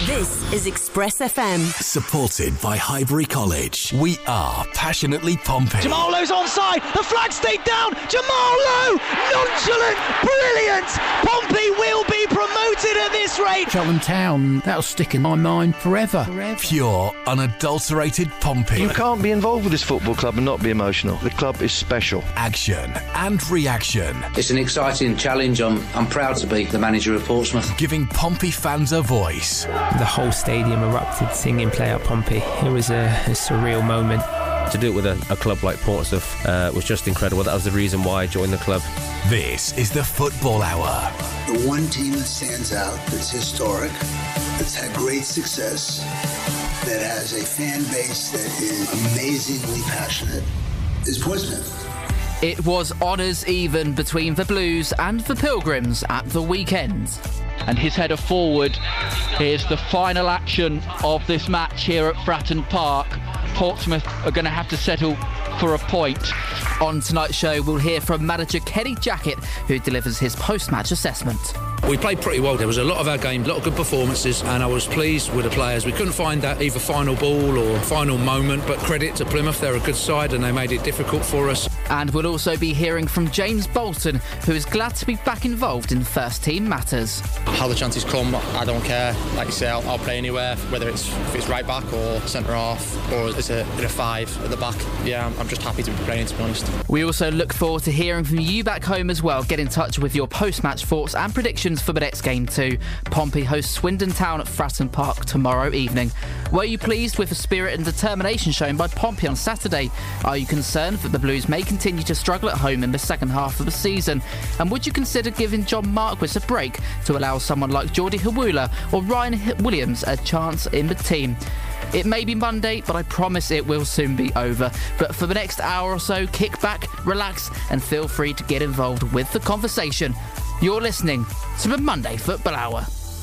This is Express FM. Supported by Highbury College. We are passionately Pompey. Jamal Lowe's onside. The flag stayed down. Jamal Lowe, nonchalant, brilliant. Pompey will be promoted at this rate. Cheltenham Town, that'll stick in my mind forever. Pure, unadulterated Pompey. You can't be involved with this football club and not be emotional. The club is special. Action and reaction. It's an exciting challenge. I'm proud to be the manager of Portsmouth. Giving Pompey fans a voice. The whole stadium erupted singing Play Out Pompey. It was a surreal moment. To do it with a club like Portsmouth was just incredible. That was the reason why I joined the club. This is the Football Hour. The one team that stands out, that's historic, that's had great success, that has a fan base that is amazingly passionate, is Portsmouth. It was honours even between the Blues and the Pilgrims at the weekend. And his header forward. Here's the final action of this match here at Fratton Park. Portsmouth are going to have to settle for a point. On tonight's show, we'll hear from manager Kenny Jackett, who delivers his post-match assessment. We played pretty well. There was a lot of our game, a lot of good performances, and I was pleased with the players. We couldn't find that either final ball or final moment, but credit to Plymouth, they're a good side and they made it difficult for us. And we'll also be hearing from James Bolton, who is glad to be back involved in first team matters. How the chances come, I don't care. Like you say, I'll play anywhere, whether it's right back or centre half or it's a five at the back. Yeah, I'm just happy to be playing, to be honest. We also look forward to hearing from you back home as well. Get in touch with your post-match thoughts and predictions for the next game too. Pompey hosts Swindon Town at Fratton Park tomorrow evening. Were you pleased with the spirit and determination shown by Pompey on Saturday? Are you concerned that the Blues may continue to struggle at home in the second half of the season? And would you consider giving John Marquis a break to allow someone like Geordie Hawula or Ryan Williams a chance in the team? It may be Monday, but I promise it will soon be over. But for the next hour or so, kick back, relax, and feel free to get involved with the conversation. You're listening to the Monday Football Hour.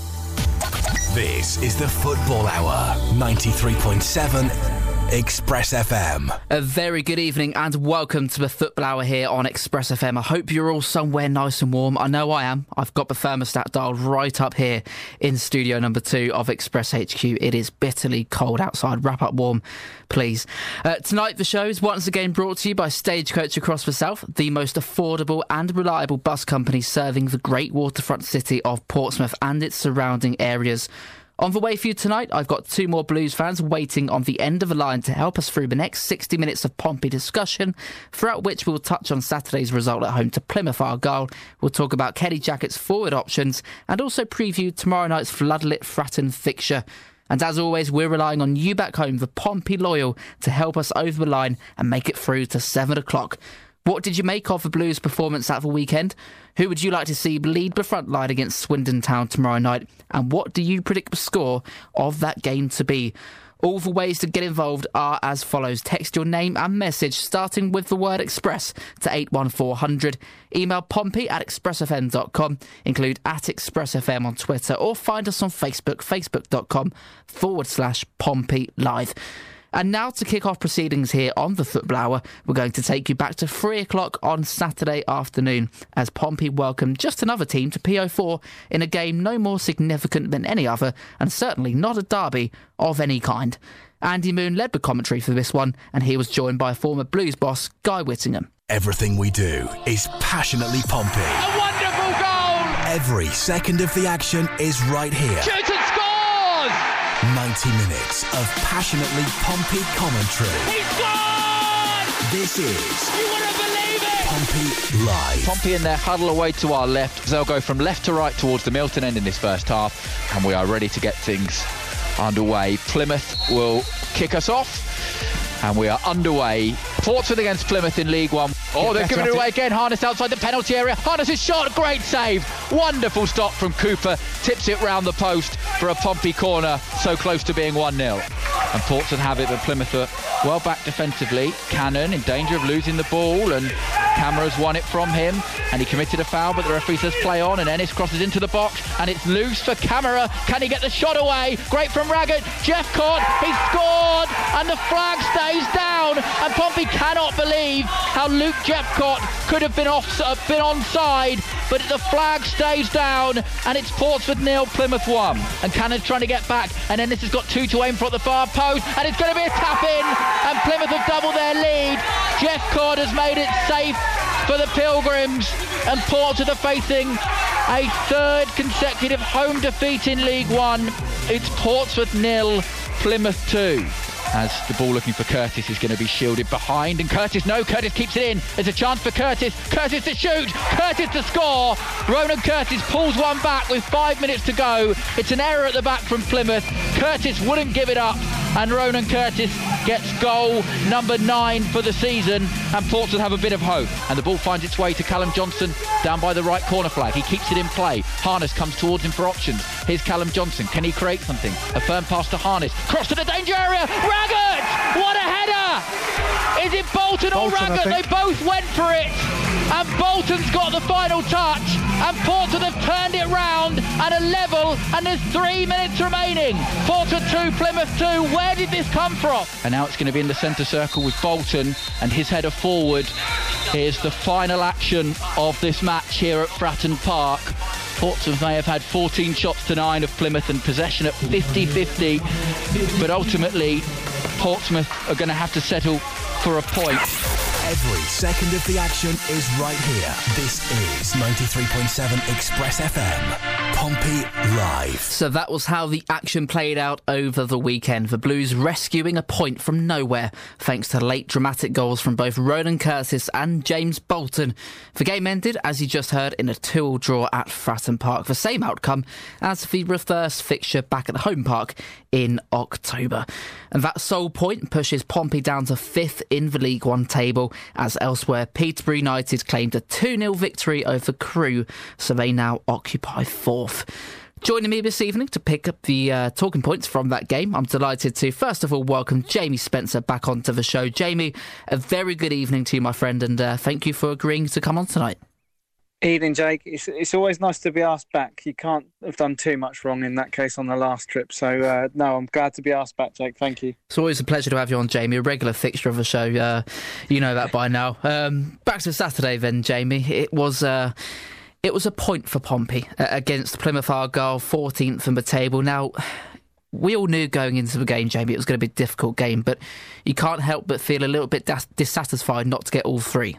This is the Football Hour, 93.7 Express FM. A very good evening and welcome to the Football Hour here on Express FM. I hope you're all somewhere nice and warm. I know I am. I've got the thermostat dialed right up here in studio number 2 of Express HQ. It is bitterly cold outside. Wrap up warm, please. Tonight the show is once again brought to you by Stagecoach Across the South, the most affordable and reliable bus company serving the great waterfront city of Portsmouth and its surrounding areas. On the way for you tonight, I've got 2 more Blues fans waiting on the end of the line to help us through the next 60 minutes of Pompey discussion, throughout which we'll touch on Saturday's result at home to Plymouth Argyle. We'll talk about Kenny Jackett's forward options and also preview tomorrow night's floodlit Fratton fixture. And as always, we're relying on you back home, the Pompey loyal, to help us over the line and make it through to 7 o'clock. What did you make of the Blues' performance at the weekend? Who would you like to see lead the front line against Swindon Town tomorrow night? And what do you predict the score of that game to be? All the ways to get involved are as follows. Text your name and message, starting with the word Express, to 81400. Email pompey@expressfm.com. Include @ExpressFM on Twitter, or find us on Facebook, facebook.com/Pompey Live. And now to kick off proceedings here on the Football Hour, we're going to take you back to 3 o'clock on Saturday afternoon as Pompey welcomed just another team to PO4 in a game no more significant than any other, and certainly not a derby of any kind. Andy Moon led the commentary for this one, and he was joined by former Blues boss Guy Whittingham. Everything we do is passionately Pompey. A wonderful goal! Every second of the action is right here. Shoots and scores! 90 minutes of passionately Pompey commentary. He scored! This is... You wouldn't believe it! Pompey Live. Pompey in their huddle away to our left. They'll go from left to right towards the Milton end in this first half, and we are ready to get things underway. Plymouth will kick us off, and we are underway. Portsmouth against Plymouth in League One. Oh, they're giving it away again. Harness outside the penalty area. Harness's shot, great save. Wonderful stop from Cooper. Tips it round the post for a Pompey corner, so close to being 1-0. And Portsmouth have it, but Plymouth are well back defensively. Cannon in danger of losing the ball, and Camera's won it from him, and he committed a foul, but the referee says play on, and Ennis crosses into the box, and it's loose for Camera. Can he get the shot away? Great from Raggett. Jeffcott, he scored, and the flag stays down, and Pompey cannot believe how Luke Jeffcott could have been onside, but the flag stays down, and it's Portsmouth 0, Plymouth 1. And Cannon's trying to get back, and Ennis has got 2 to aim for at the far post, and it's going to be a tap in, and Plymouth have doubled their lead. Jeffcott has made it safe for the Pilgrims, and Portsmouth are facing a third consecutive home defeat in League One. It's Portsmouth 0, Plymouth 2. As the ball looking for Curtis is going to be shielded behind, and Curtis keeps it in. There's a chance for Curtis to shoot, Curtis to score. Ronan Curtis pulls one back with 5 minutes to go. It's an error at the back from Plymouth. Curtis wouldn't give it up, and Ronan Curtis gets goal number 9 for the season, and Portsmouth have a bit of hope. And the ball finds its way to Callum Johnson down by the right corner flag. He keeps it in play. Harness comes towards him for options. Here's Callum Johnson. Can he create something? A firm pass to Harness. Cross to the danger area. Raggett! What a header! Is it Bolton or Raggett? They both went for it. And Bolton's got the final touch. And Portsmouth have turned it round at a level. And there's 3 minutes remaining. Portsmouth 2, Plymouth 2. Where did this come from? And now it's going to be in the centre circle with Bolton and his header forward. Here's the final action of this match here at Fratton Park. Portsmouth may have had 14 shots to 9 of Plymouth and possession at 50-50, but ultimately Portsmouth are going to have to settle for a point. Every second of the action is right here. This is 93.7 Express FM, Pompey Live. So that was how the action played out over the weekend. The Blues rescuing a point from nowhere thanks to late dramatic goals from both Ronan Curtis and James Bolton. The game ended, as you just heard, in a 2-2 draw at Fratton Park. The same outcome as the reverse fixture back at the home park in October. And that sole point pushes Pompey down to 5th in the League One table, as elsewhere Peterborough United claimed a 2-0 victory over Crewe, so they now occupy 4th. Joining me this evening to pick up the talking points from that game, I'm delighted to first of all welcome Jamie Spencer back onto the show. Jamie, a very good evening to you, my friend, and thank you for agreeing to come on tonight. Evening, Jake. It's always nice to be asked back. You can't have done too much wrong in that case on the last trip. So, no, I'm glad to be asked back, Jake. Thank you. It's always a pleasure to have you on, Jamie, a regular fixture of the show. You know that by now. Back to Saturday then, Jamie. It was a point for Pompey against Plymouth Argyle, 14th in the table. Now, we all knew going into the game, Jamie, it was going to be a difficult game, but you can't help but feel a little bit dissatisfied not to get all 3.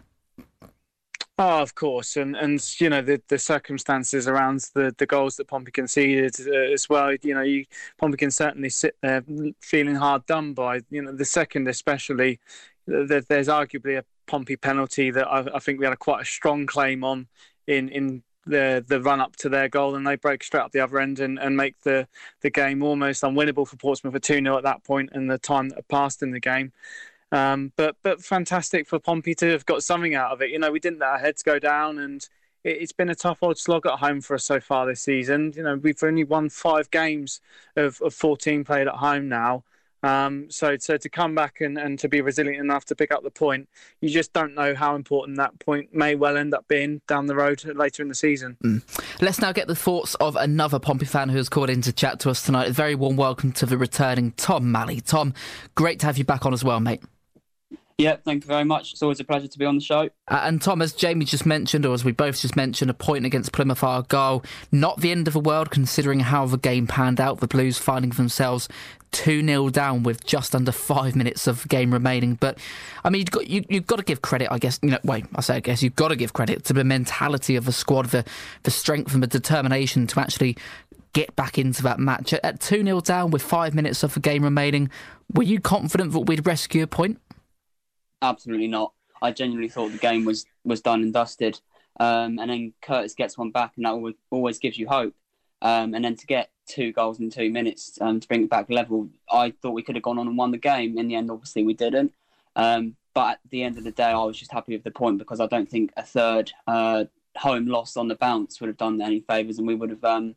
Oh, of course, and you know the circumstances around the goals that Pompey conceded as well. You know, Pompey can certainly sit there feeling hard done by. You know, the second especially, there's arguably a Pompey penalty that I think we had quite a strong claim on in the run up to their goal, and they break straight up the other end and make the game almost unwinnable for Portsmouth for 2-0 at that point and the time that had passed in the game. But fantastic for Pompey to have got something out of it. You know, we didn't let our heads go down, and it's been a tough old slog at home for us so far this season. You know, we've only won 5 games of 14 played at home now. So to come back and to be resilient enough to pick up the point, you just don't know how important that point may well end up being down the road later in the season. Let's now get the thoughts of another Pompey fan who has called in to chat to us tonight. A very warm welcome to the returning Tom Malley. Tom, great to have you back on as well, mate. Yeah, thank you very much. It's always a pleasure to be on the show. And Tom, as Jamie just mentioned, or as we both just mentioned, a point against Plymouth Argyle. Not the end of the world considering how the game panned out. The Blues finding themselves 2-0 down with just under 5 minutes of game remaining. But, I mean, you've got to give credit, I guess. You've got to give credit to the mentality of the squad, the strength and the determination to actually get back into that match. At 2-0 down with 5 minutes of the game remaining, were you confident that we'd rescue a point? Absolutely not. I genuinely thought the game was done and dusted. And then Curtis gets one back, and that always gives you hope. And then to get 2 goals in 2 minutes to bring it back level, I thought we could have gone on and won the game. In the end, obviously, we didn't. But at the end of the day, I was just happy with the point because I don't think a third home loss on the bounce would have done any favours, and we would have... it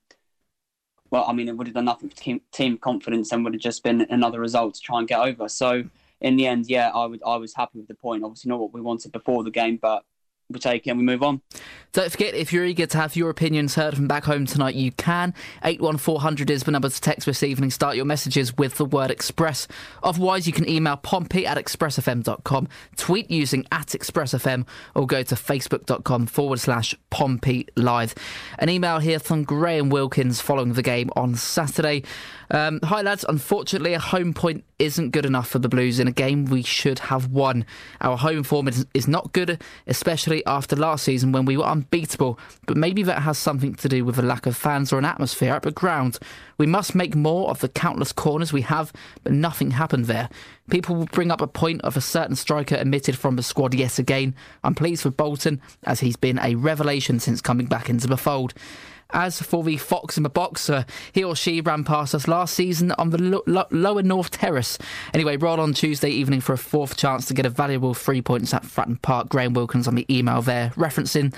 would have done nothing for team confidence and would have just been another result to try and get over. So... in the end, yeah, I was happy with the point. Obviously not what we wanted before the game, but take it and we move on. Don't forget, if you're eager to have your opinions heard from back home tonight, you can. 81400 is the number to text this evening. Start your messages with the word Express. Otherwise, you can email pompey@expressfm.com, tweet using @expressfm, or go to facebook.com/Pompey Live. An email here from Graham Wilkins following the game on Saturday. Hi lads, unfortunately a home point isn't good enough for the Blues in a game we should have won. Our home form is not good, especially after last season when we were unbeatable, but maybe that has something to do with a lack of fans or an atmosphere at the ground. We must make more of the countless corners we have, but nothing happened there. People will bring up a point of a certain striker omitted from the squad yet again. I'm pleased for Bolton, as he's been a revelation since coming back into the fold. As for the fox in the box, he or she ran past us last season on the lower North Terrace. Anyway, roll on Tuesday evening for a fourth chance to get a valuable 3 points at Fratton Park. Graham Wilkins on the email there, referencing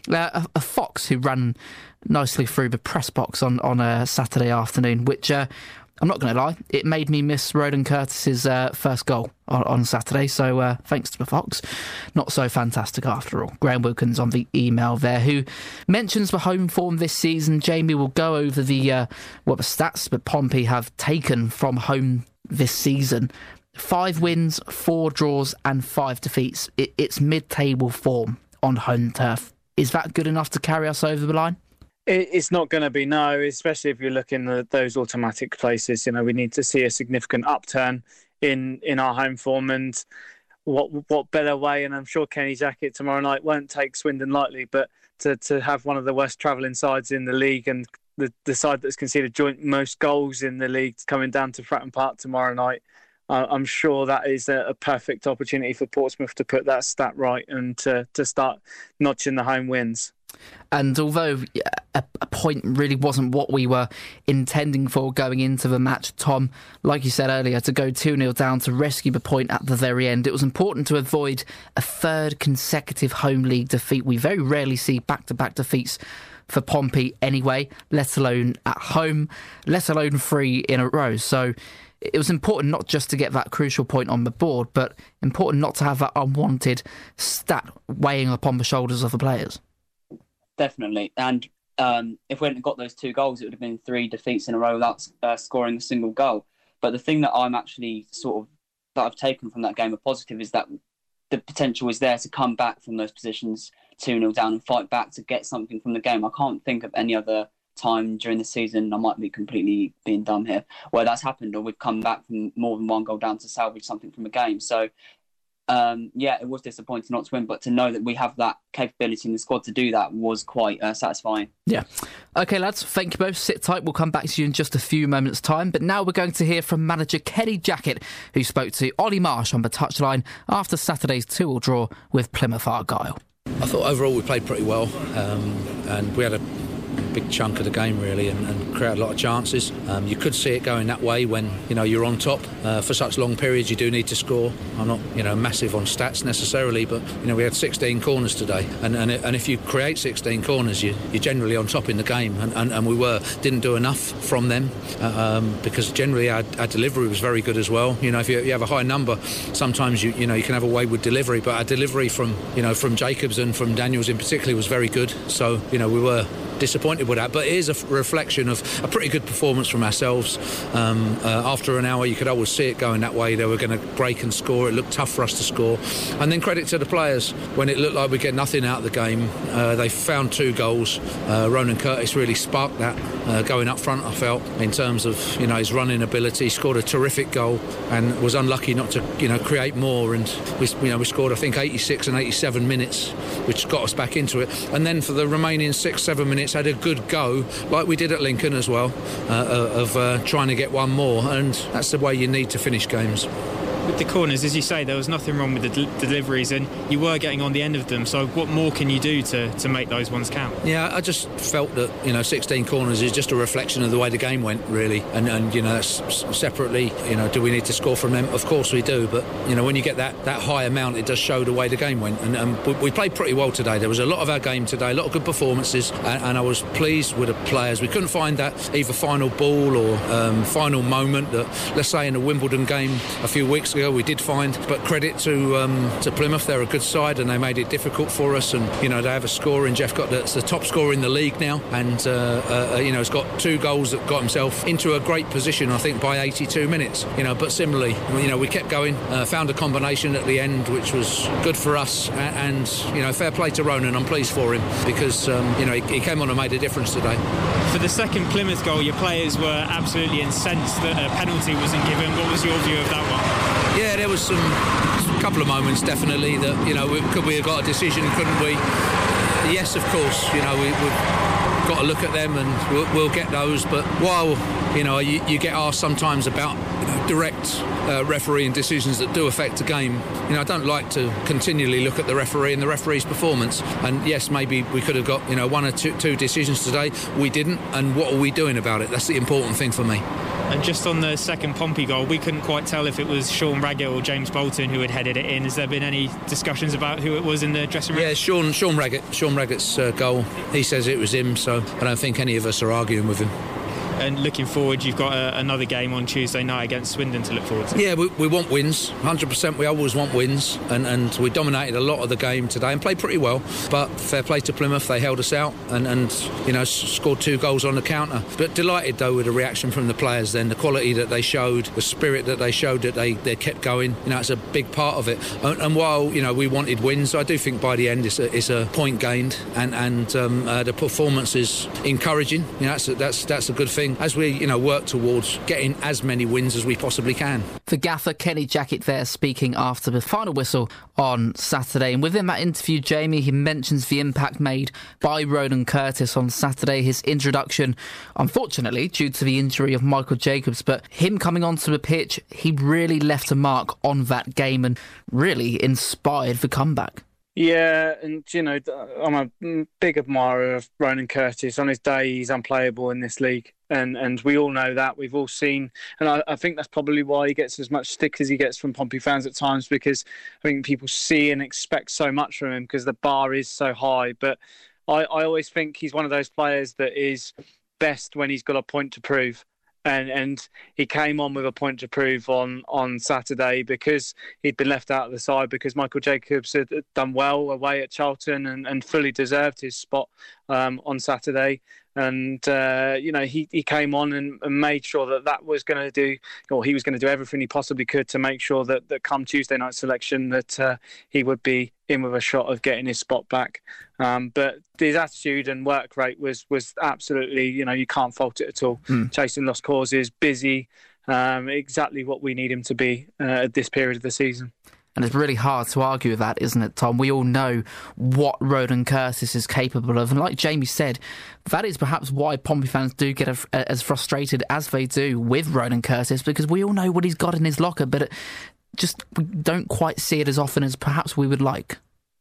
a fox who ran nicely through the press box on a Saturday afternoon, which... I'm not going to lie, it made me miss Ronan Curtis's first goal on Saturday, so thanks to the Fox. Not so fantastic after all. Graham Wilkins on the email there, who mentions the home form this season. Jamie will go over the stats that Pompey have taken from home this season. 5 wins, 4 draws and 5 defeats. It's mid-table form on home turf. Is that good enough to carry us over the line? It's not going to be, no, especially if you're looking at those automatic places. You know, we need to see a significant upturn in our home form, and what better way, and I'm sure Kenny Jackett tomorrow night won't take Swindon lightly, but to have one of the worst travelling sides in the league and the side that's conceded joint most goals in the league coming down to Fratton Park tomorrow night, I'm sure that is a perfect opportunity for Portsmouth to put that stat right and to start notching the home wins. And although a point really wasn't what we were intending for going into the match, Tom, like you said earlier, to go 2-0 down to rescue the point at the very end, it was important to avoid a third consecutive home league defeat. We very rarely see back-to-back defeats for Pompey anyway, let alone at home, let alone 3 in a row. So it was important not just to get that crucial point on the board, but important not to have that unwanted stat weighing upon the shoulders of the players. Definitely. And if we hadn't got those 2 goals, it would have been 3 defeats in a row without scoring a single goal. But the thing that I'm actually that I've taken from that game, a positive, is that the potential is there to come back from those positions 2-0 down and fight back to get something from the game. I can't think of any other time during the season, I might be completely being dumb here, where that's happened, or we've come back from more than 1 goal down to salvage something from a game. So it was disappointing not to win, but to know that we have that capability in the squad to do that was quite satisfying. Yeah. OK, lads, thank you both. Sit tight. We'll come back to you in just a few moments' time. But now we're going to hear from manager Kenny Jackett, who spoke to Ollie Marsh on the touchline after Saturday's 2-2 draw with Plymouth Argyle. I thought overall we played pretty well, and we had a big chunk of the game really, and created a lot of chances. You could see it going that way when you're on top for such long periods. You do need to score. I'm not massive on stats necessarily, but we had 16 corners today, and if you create 16 corners, you're generally on top in the game, and we didn't do enough from them because generally our delivery was very good as well. If you have a high number, sometimes you can have a wayward delivery, but our delivery from Jacobs and from Daniels in particular was very good. So we were disappointed with that, but it is a reflection of a pretty good performance from ourselves. After an hour you could always see it going that way. They were going to break and score. It looked tough for us to score, and then credit to the players. When it looked like we'd get nothing out of the game, they found 2 goals. Ronan Curtis really sparked that going up front, I felt, in terms of his running ability. He scored a terrific goal and was unlucky not to create more, and we scored I think 86 and 87 minutes, which got us back into it, and then for the remaining 6-7 minutes had a good go, like we did at Lincoln as well, of trying to get one more, and that's the way you need to finish games. With the corners, as you say, there was nothing wrong with the deliveries, and you were getting on the end of them, so what more can you do to make those ones count? Yeah, I just felt that 16 corners is just a reflection of the way the game went really, and that's separately, do we need to score from them? Of course we do, but when you get that high amount, it does show the way the game went, and we played pretty well today. There was a lot of our game today, a lot of good performances, and I was pleased with the players. We couldn't find that either final ball or final moment that, let's say in the Wimbledon game a few weeks ago, ago. We did find, but credit to Plymouth. They're a good side and they made it difficult for us. And they have a scorer in Jeff Cott that's the top scorer in the league now, and has got 2 goals that got himself into a great position, I think, by 82 minutes. But similarly, we kept going, found a combination at the end which was good for us, and fair play to Ronan. I'm pleased for him because he came on and made a difference today. For the second Plymouth goal, your players were absolutely incensed that a penalty wasn't given. What was your view of that one? Yeah, there was some couple of moments definitely that could we have got a decision, couldn't we? Yes, of course. We've got to look at them and we'll get those. But while you get asked sometimes about direct refereeing decisions that do affect a game, I don't like to continually look at the referee and the referee's performance. And yes, maybe we could have got 1 or 2 decisions today. We didn't, and what are we doing about it? That's the important thing for me. And just on the second Pompey goal, we couldn't quite tell if it was Sean Raggett or James Bolton who had headed it in. Has there been any discussions about who it was in the dressing room? Yeah, Sean Raggett. Sean Raggett's goal. He says it was him, so I don't think any of us are arguing with him. And looking forward, you've got another game on Tuesday night against Swindon to look forward to. Yeah, we want wins, 100%. We always want wins, and we dominated a lot of the game today and played pretty well. But fair play to Plymouth, they held us out and scored 2 goals on the counter. But delighted though with the reaction from the players. Then the quality that they showed, the spirit that they showed, that they kept going. It's a big part of it. And while we wanted wins, I do think by the end it's a point gained, and the performance is encouraging. That's a good thing as we work towards getting as many wins as we possibly can. The gaffer Kenny Jackett there speaking after the final whistle on Saturday, and within that interview, Jamie, he mentions the impact made by Ronan Curtis on Saturday, his introduction, unfortunately due to the injury of Michael Jacobs, but him coming onto the pitch, he really left a mark on that game and really inspired the comeback. Yeah, and I'm a big admirer of Ronan Curtis. On his day, he's unplayable in this league. And we all know that. We've all seen, and I think that's probably why he gets as much stick as he gets from Pompey fans at times, because I think people see and expect so much from him because the bar is so high. But I always think he's one of those players that is best when he's got a point to prove. And he came on with a point to prove on Saturday because he'd been left out of the side, because Michael Jacobs had done well away at Charlton and fully deserved his spot on Saturday. And, he came on and made sure that was going to do, or he was going to do everything he possibly could to make sure that come Tuesday night selection that he would be in with a shot of getting his spot back. But his attitude and work rate was absolutely, you can't fault it at all. Chasing lost causes, busy, exactly what we need him to be at this period of the season. And it's really hard to argue with that, isn't it, Tom? We all know what Ronan Curtis is capable of. And like Jamie said, that is perhaps why Pompey fans do get as frustrated as they do with Ronan Curtis, because we all know what he's got in his locker, but we don't quite see it as often as perhaps we would like.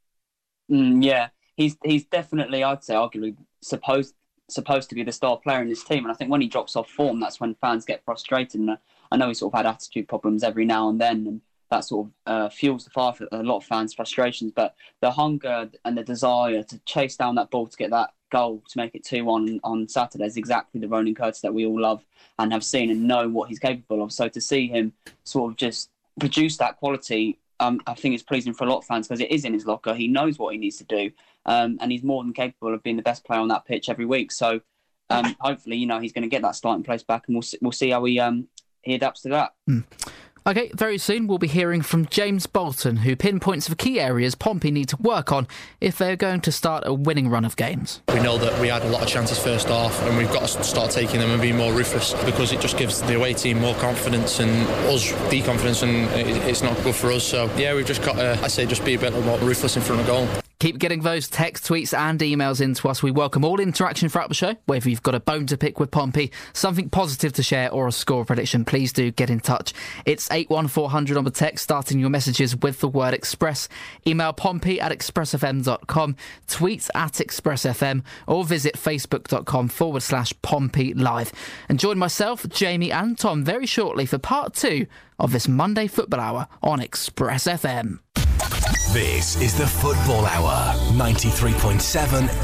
Yeah, he's definitely, I'd say, arguably supposed to be the star player in this team. And I think when he drops off form, that's when fans get frustrated. And I know he sort of had attitude problems every now and then, and that sort of fuels the fire for a lot of fans' frustrations. But the hunger and the desire to chase down that ball to get that goal to make it 2-1 on Saturday is exactly the Ronan Curtis that we all love and have seen and know what he's capable of. So to see him sort of just produce that quality, I think it's pleasing for a lot of fans because it is in his locker. He knows what he needs to do, and he's more than capable of being the best player on that pitch every week. So hopefully, he's going to get that starting place back, and we'll see how he adapts to that. OK, very soon we'll be hearing from James Bolton, who pinpoints the key areas Pompey need to work on if they're going to start a winning run of games. We know that we had a lot of chances first half, and we've got to start taking them and be more ruthless, because it just gives the away team more confidence and us de-confidence, and it's not good for us. So yeah, we've just got to, I say, just be a bit more ruthless in front of goal. Keep getting those texts, tweets and emails into us. We welcome all interaction throughout the show. Whether you've got a bone to pick with Pompey, something positive to share or a score prediction, please do get in touch. It's 81400 on the text, starting your messages with the word Express. Email pompey@expressfm.com, tweet @expressfm, or visit facebook.com/Pompey Live. And join myself, Jamie and Tom very shortly for part 2 of this Monday Football Hour on Express FM. This is the Football Hour, 93.7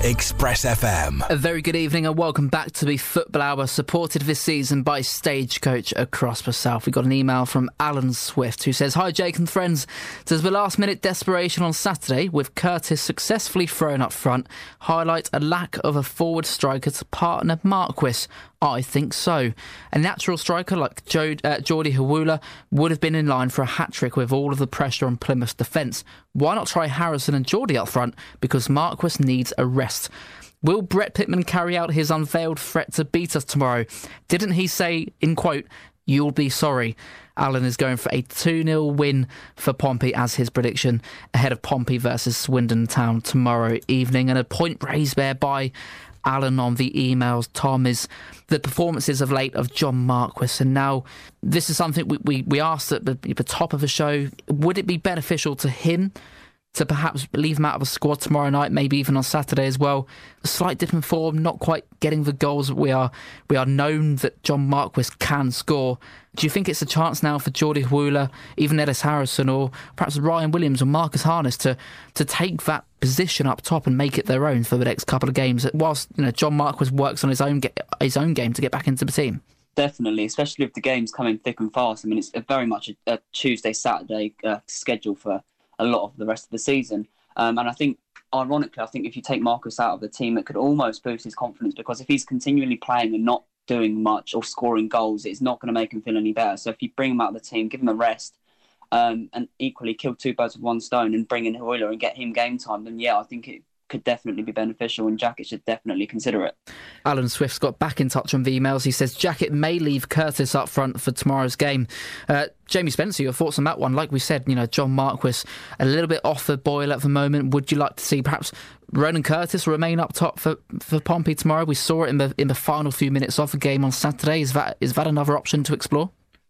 Express FM. A very good evening and welcome back to the Football Hour, supported this season by Stagecoach across the South. We got an email from Alan Swift who says, "Hi Jake and friends, does the last minute desperation on Saturday with Curtis successfully thrown up front highlight a lack of a forward striker to partner Marquis? I think so. A natural striker like Jordi Hawula would have been in line for a hat-trick with all of the pressure on Plymouth's defence. Why not try Harrison and Jordi up front? Because Marquis needs a rest. Will Brett Pitman carry out his unveiled threat to beat us tomorrow? Didn't he say, in quote, 'You'll be sorry'?" Alan is going for a 2-0 win for Pompey as his prediction ahead of Pompey versus Swindon Town tomorrow evening. And a point raised there by Alan on the emails, Tom, is the performances of late of John Marquis. And now this is something we asked at the top of the show. Would it be beneficial to him to perhaps leave him out of the squad tomorrow night, maybe even on Saturday as well? A slight dip in form, not quite getting the goals we are known that John Marquis can score. Do you think it's a chance now for Jordi Hawula, even Ellis Harrison, or perhaps Ryan Williams or Marcus Harness to take that position up top and make it their own for the next couple of games, whilst John Marquis works on his own game to get back into the team? Definitely, especially with the games coming thick and fast. I mean, it's very much a Tuesday, Saturday schedule for a lot of the rest of the season. And I think, ironically, if you take Marcus out of the team, it could almost boost his confidence, because if he's continually playing and not doing much or scoring goals, it's not going to make him feel any better. So if you bring him out of the team, give him a rest, and equally kill two birds with one stone and bring in Hawula and get him game time, then yeah, I think it could definitely be beneficial, and Jackett should definitely consider it. Alan Swift's got back in touch on the emails. He says Jackett may leave Curtis up front for tomorrow's game. Jamie Spencer, your thoughts on that one? Like we said, John Marquis a little bit off the boil at the moment. Would you like to see perhaps Ronan Curtis remain up top for Pompey tomorrow? We saw it in the final few minutes of the game on Saturday. Is that another option to explore?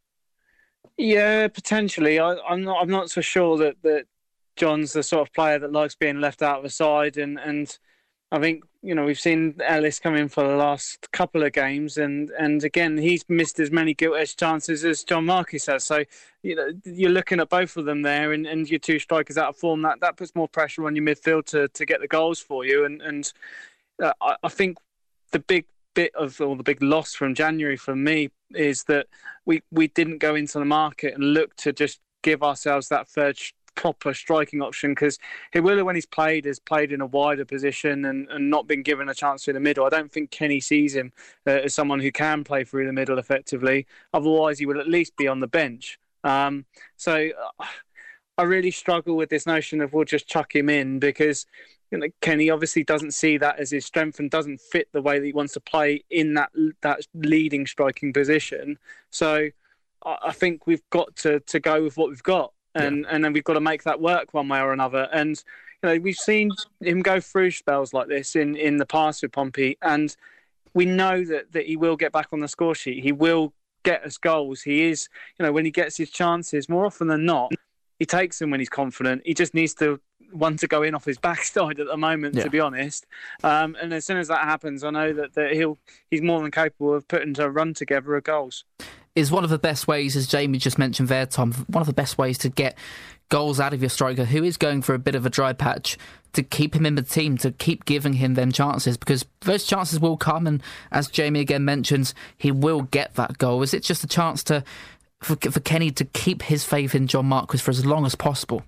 Yeah, potentially. I'm not so sure that John's the sort of player that likes being left out of the side, and I think we've seen Ellis come in for the last couple of games, and again he's missed as many gilt-edged chances as John Marquis has. So you're looking at both of them there, and your two strikers out of form. That puts more pressure on your midfield to get the goals for you. And I think the big loss from January for me is that we didn't go into the market and look to just give ourselves that third proper striking option, because Hawula, when he's played, has played in a wider position and not been given a chance through the middle. I don't think Kenny sees him as someone who can play through the middle effectively. Otherwise, he would at least be on the bench. So I really struggle with this notion of we'll just chuck him in, because Kenny obviously doesn't see that as his strength and doesn't fit the way that he wants to play in that leading striking position. So I think we've got to go with what we've got. And then we've got to make that work one way or another. And we've seen him go through spells like this in the past with Pompey, and we know that he will get back on the score sheet. He will get us goals. He is, when he gets his chances, more often than not, he takes them when he's confident. He just needs to want to go in off his backside at the moment, to be honest. And as soon as that happens, I know that he's more than capable of putting a run together of goals. Is one of the best ways, as Jamie just mentioned there, Tom, one of the best ways to get goals out of your striker, who is going for a bit of a dry patch, to keep him in the team, to keep giving him them chances, because those chances will come, and as Jamie again mentions, he will get that goal. Is it just a chance for Kenny to keep his faith in John Marquis for as long as possible?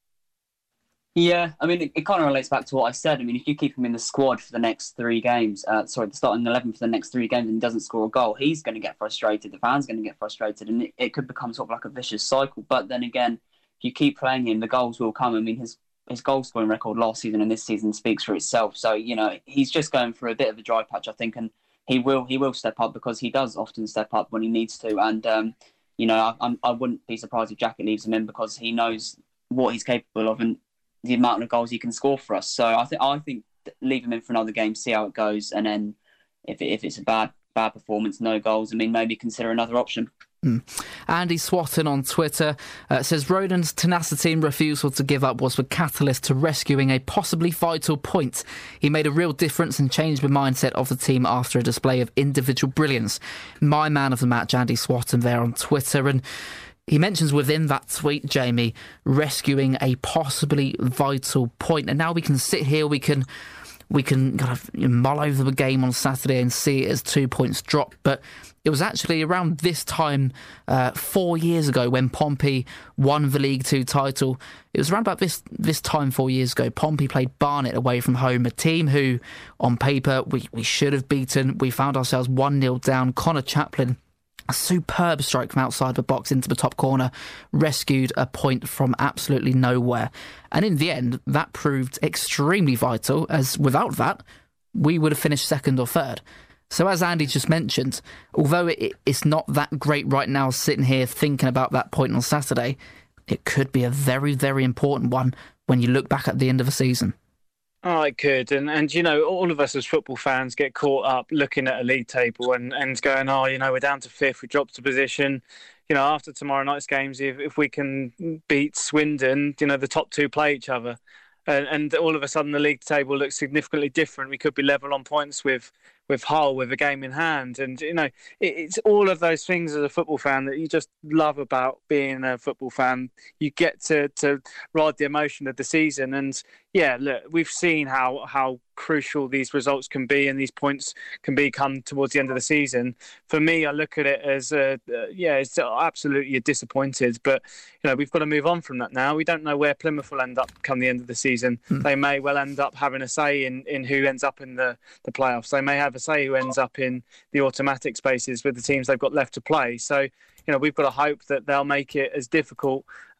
Yeah, I mean, it kind of relates back to what I said. I mean, if you keep him in the squad for the next 3 games, the starting 11 for the next 3 games, and he doesn't score a goal, he's going to get frustrated. The fans are going to get frustrated, and it could become sort of like a vicious cycle. But then again, if you keep playing him, the goals will come. I mean, his goal scoring record last season and this season speaks for itself. So, he's just going for a bit of a dry patch, I think, and he will step up, because he does often step up when he needs to. And, I wouldn't be surprised if Jackett leaves him in, because he knows what he's capable of and the amount of goals he can score for us. So I think leave him in for another game, see how it goes, and then if it's a bad performance, no goals, I mean, maybe consider another option. Andy Swatton on Twitter says Ronan's tenacity and refusal to give up was the catalyst to rescuing a possibly vital point. He made a real difference and changed the mindset of the team after a display of individual brilliance. My man of the match, Andy Swatton, there on Twitter. And he mentions within that tweet, Jamie, rescuing a possibly vital point. And now we can sit here, we can we can kind of mull over the game on Saturday and see it as 2 points dropped. But it was actually around this time 4 years ago when Pompey won the League Two title. It was around about this time 4 years ago. Pompey played Barnet away from home, a team who, on paper, we should have beaten. We found ourselves 1-0 down. Connor Chaplin, a superb strike from outside the box into the top corner, rescued a point from absolutely nowhere. And in the end, that proved extremely vital, as without that, we would have finished second or third. So as Andy just mentioned, although it's not that great right now sitting here thinking about that point on Saturday, it could be a very, very important one when you look back at the end of the season. Oh, it could. And you know, all of us as football fans get caught up looking at a league table and going, oh, you know, we're down to fifth, we dropped a position. You know, after tomorrow night's games, if we can beat Swindon, you know, the top two play each other. And all of a sudden the league table looks significantly different. We could be level on points with Hull with a game in hand. And, you know, it's all of those things as a football fan that you just love about being a football fan. You get to ride the emotion of the season. And, yeah, look, we've seen how crucial these results can be and these points can become towards the end of the season. For me, I look at it as, it's absolutely disappointed. But, you know, we've got to move on from that now. We don't know where Plymouth will end up come the end of the season. They may well end up having a say in who ends up in the playoffs. They may have a say who ends up in the automatic spaces with the teams they've got left to play. So, you know, we've got to hope that they'll make it as difficult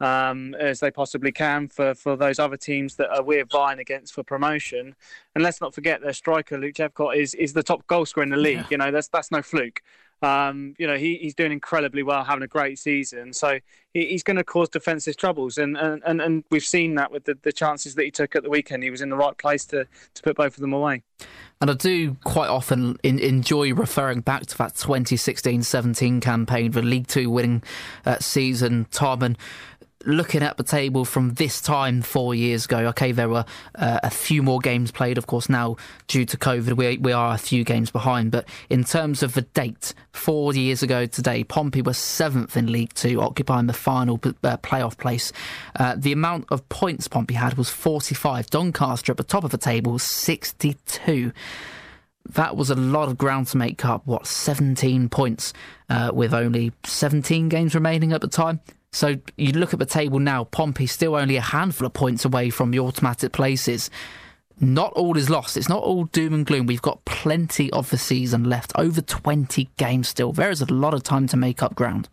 as they possibly can for those other teams that we're vying against for promotion. And let's not forget their striker, Luke Jeffcott, is the top goal scorer in the league. Yeah. You know, that's no fluke. You know, he's doing incredibly well, having a great season. So he's going to cause defensive troubles. And we've seen that with the chances that he took at the weekend. He was in the right place to put both of them away. And I do quite often enjoy referring back to that 2016-17 campaign, the League Two winning season, Tom, and looking at the table from this time 4 years ago. Okay, there were a few more games played, of course. Now, due to COVID, we are a few games behind. But in terms of the date, 4 years ago today, Pompey was 7th in League Two, occupying the final playoff place. The amount of points Pompey had was 45. Doncaster at the top of the table was 62. That was a lot of ground to make up, 17 points with only 17 games remaining at the time. So you look at the table now, Pompey still only a handful of points away from the automatic places. Not all is lost. It's not all doom and gloom. We've got plenty of the season left, over 20 games still. There is a lot of time to make up ground.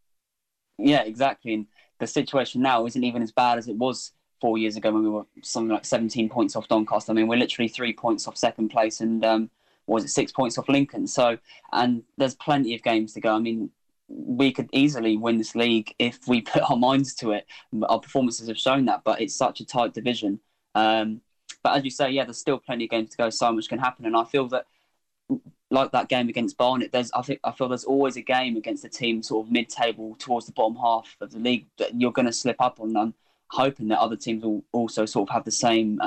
Yeah, exactly. And the situation now isn't even as bad as it was 4 years ago when we were something like 17 points off Doncaster. I mean, we're literally 3 points off second place and 6 points off Lincoln. So, and there's plenty of games to go. I mean, we could easily win this league if we put our minds to it. Our performances have shown that, but it's such a tight division. But as you say, yeah, there's still plenty of games to go. So much can happen, and I feel that, like that game against Barnet, I feel there's always a game against a team sort of mid-table towards the bottom half of the league that you're going to slip up on. I'm hoping that other teams will also sort of have the same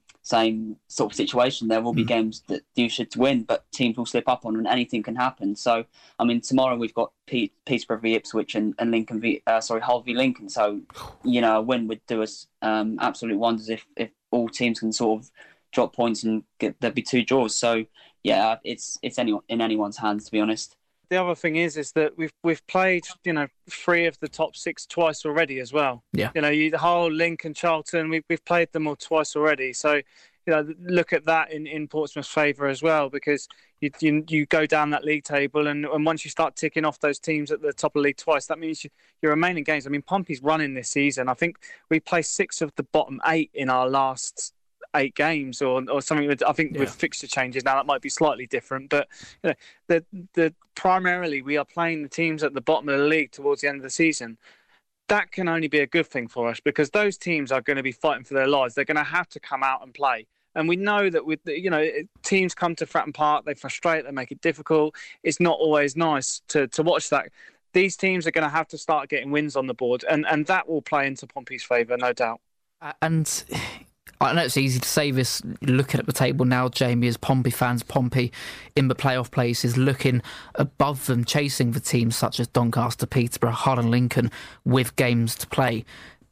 sort of situation. There will be games that you should win, but teams will slip up on, and anything can happen. So, I mean, tomorrow we've got Peterborough v Ipswich and Lincoln Hull v Lincoln. So, you know, a win would do us absolute wonders if all teams can sort of drop points and there'd be 2 draws. So, yeah, it's in anyone's hands, to be honest. The other thing is that we've played, you know, 3 of the top 6 twice already as well. Yeah. You know, Hull, Lincoln, Charlton, we've played them all twice already. So, you know, look at that in Portsmouth's favour as well, because you go down that league table and once you start ticking off those teams at the top of the league twice, that means your remaining games. I mean, Pompey's running this season. I think we played 6 of the bottom 8 in our last 8 games or something. I think with fixture changes now that might be slightly different, but you know, the primarily we are playing the teams at the bottom of the league towards the end of the season. That can only be a good thing for us, because those teams are going to be fighting for their lives. They're going to have to come out and play. And we know that teams come to Fratton Park, they frustrate, they make it difficult. It's not always nice to watch that. These teams are going to have to start getting wins on the board, and that will play into Pompey's favour, no doubt. And I know it's easy to say this looking at the table now, Jamie, as Pompey fans. Pompey in the playoff places, looking above them, chasing the teams such as Doncaster, Peterborough, Hull and Lincoln with games to play.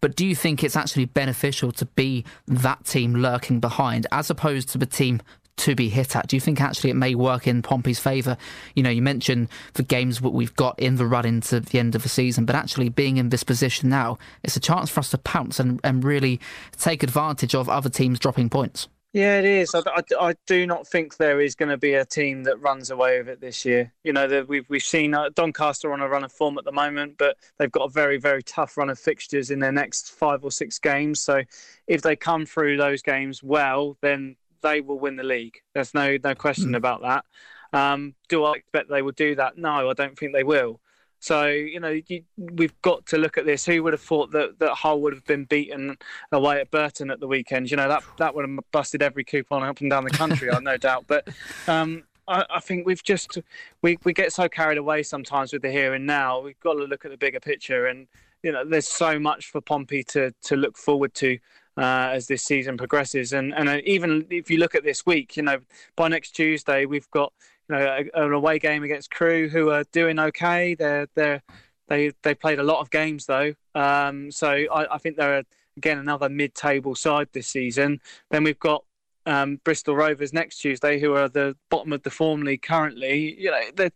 but do you think it's actually beneficial to be that team lurking behind as opposed to the team to be hit at? Do you think actually it may work in Pompey's favour? You mentioned the games what we've got in the run into the end of the season, but actually being in this position now, it's a chance for us to pounce and really take advantage of other teams dropping points. Yeah, it is. I do not think there is going to be a team that runs away with it this year. We've seen Doncaster on a run of form at the moment, but they've got a very, very tough run of fixtures in their next 5 or 6 games. So if they come through those games well, then they will win the league. There's no question about that. Do I expect they will do that? No, I don't think they will. So, we've got to look at this. Who would have thought that Hull would have been beaten away at Burton at the weekend? That would have busted every coupon up and down the country, I've no doubt. But I think we get so carried away sometimes with the here and now. We've got to look at the bigger picture. And, there's so much for Pompey to look forward to as this season progresses. And even if you look at this week, by next Tuesday, we've got an away game against Crewe, who are doing okay. They played a lot of games though, so I think they're again another mid-table side this season. Then we've got Bristol Rovers next Tuesday, who are the bottom of the form league currently.